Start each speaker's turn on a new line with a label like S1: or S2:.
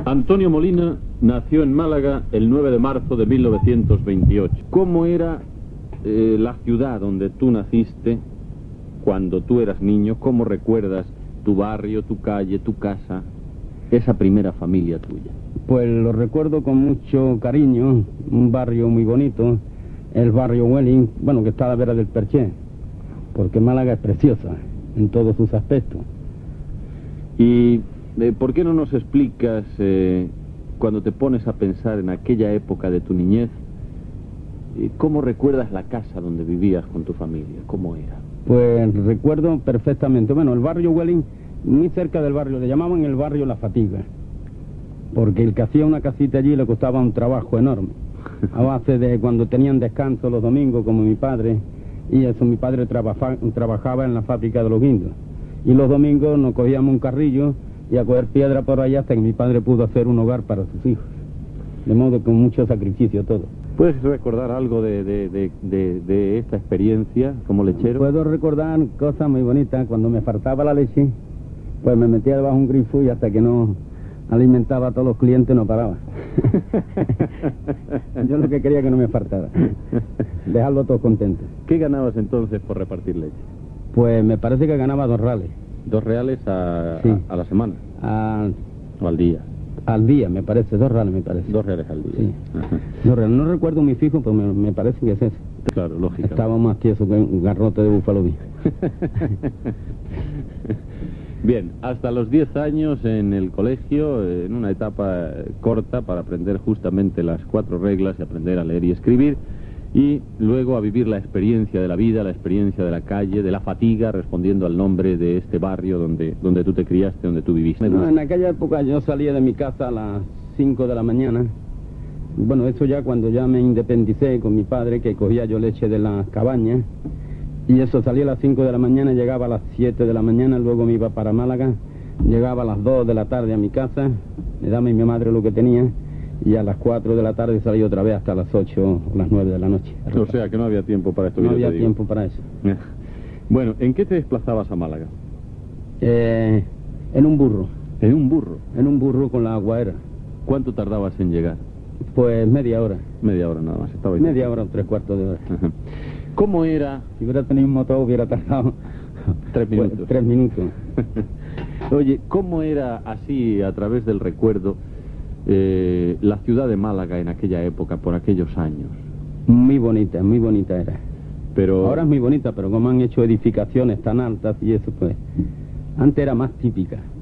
S1: Antonio Molina nació en Málaga el 9 de marzo de 1928. ¿Cómo era la ciudad donde tú naciste cuando tú eras niño? ¿Cómo recuerdas tu barrio, tu calle, tu casa, esa primera familia tuya?
S2: Pues lo recuerdo con mucho cariño, un barrio muy bonito, el barrio Welling, bueno, que está a la vera del Perché, porque Málaga es preciosa en todos sus aspectos.
S1: ¿Y por qué no nos explicas, cuando te pones a pensar en aquella época de tu niñez, cómo recuerdas la casa donde vivías con tu familia? ¿Cómo era?
S2: Pues recuerdo perfectamente. Bueno, el barrio Welling, muy cerca del barrio, le llamaban el barrio La Fatiga, porque el que hacía una casita allí le costaba un trabajo enorme, a base de cuando tenían descanso los domingos, como mi padre, y eso, mi padre trabajaba en la fábrica de los guindos, y los domingos nos cogíamos un carrillo y a coger piedra por allá hasta que mi padre pudo hacer un hogar para sus hijos, de modo que con mucho sacrificio todo.
S1: ¿Puedes recordar algo de esta experiencia como lechero?
S2: Puedo recordar cosas muy bonitas. Cuando me faltaba la leche, pues me metía debajo de un grifo y hasta que no alimentaba a todos los clientes no paraba. Yo lo que quería que no me faltara, dejarlo todos contentos.
S1: ¿Qué ganabas entonces por repartir leche?
S2: Pues me parece que ganaba 2 reales.
S1: 2 reales a la semana. ¿O al día?
S2: Al día, me parece, 2 reales me parece.
S1: 2 reales al día.
S2: Sí. 2 reales. No recuerdo muy fijo, pero me parece que es eso.
S1: Claro, lógico.
S2: Estaba más tieso que un garrote de búfalo Bill.
S1: Bien, hasta los 10 años en el colegio, en una etapa corta para aprender justamente las 4 reglas y aprender a leer y escribir, y luego a vivir la experiencia de la vida, la experiencia de la calle, de la fatiga, respondiendo al nombre de este barrio donde tú te criaste, donde tú viviste.
S2: No, en aquella época yo salía de mi casa a las 5 de la mañana. Bueno, eso ya cuando ya me independicé con mi padre, que cogía yo leche de las cabañas, y eso salía a las 5 de la mañana, llegaba a las 7 de la mañana, luego me iba para Málaga, llegaba a las 2 de la tarde a mi casa, me daba mi madre lo que tenía, y a las 4 de la tarde salí otra vez hasta las 8 o las 9 de la noche.
S1: O sea que no había tiempo para esto.
S2: No había tiempo para eso.
S1: Bueno, ¿en qué te desplazabas a Málaga?
S2: En un burro.
S1: ¿En un burro?
S2: En un burro con la aguadera.
S1: ¿Cuánto tardabas en llegar?
S2: Pues media hora.
S1: Media hora nada más. Estaba
S2: media hora o 3/4 de hora.
S1: ¿Cómo era?
S2: Si hubiera tenido un motor hubiera tardado
S1: 3 minutos.
S2: Pues, 3 minutos.
S1: Oye, ¿cómo era así, a través del recuerdo, la ciudad de Málaga en aquella época, por aquellos años?
S2: Muy bonita era.
S1: Pero
S2: ahora es muy bonita, pero como han hecho edificaciones tan altas y eso, pues antes era más típica.